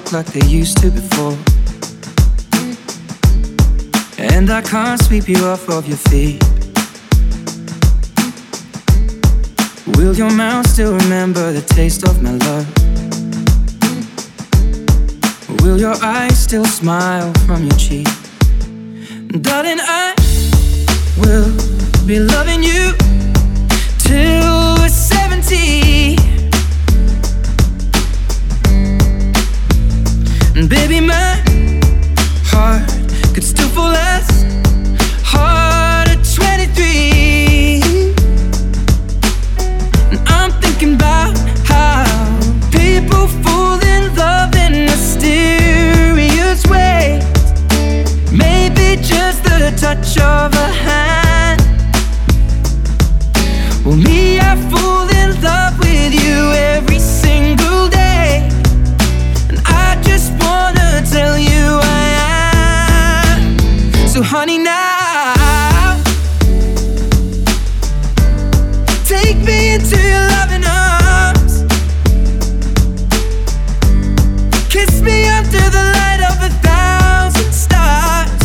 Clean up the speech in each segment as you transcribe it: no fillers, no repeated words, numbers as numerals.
look like they used to before. And I can't sweep you off of your feet. Will your mouth still remember the taste of my love? Will your eyes still smile from your cheek? Darling, I will be loving you till we're 70. And baby, my heart could still fall as hard at 23. And I'm thinking about how people fall in love in mysterious ways. Maybe just the touch of a hand. Well, me, I fall in love with you every single day. And I just wanna tell you I am. So honey, now take me into your loving arms. Kiss me under the light of 1,000 stars.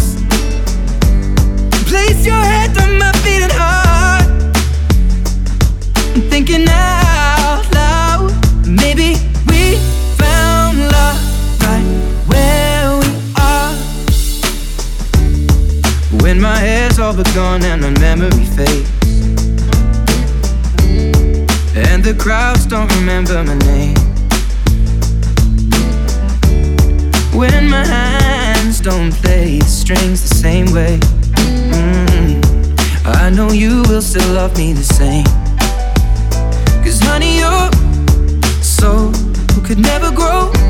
Place your head on my beating heart. I'm thinking out loud. Maybe we found love right where we are. When my hair's all but gone and my memory fades, and the crowds don't remember my name. When my hands don't play the strings the same way, I know you will still love me the same. Cause honey, your soul could never grow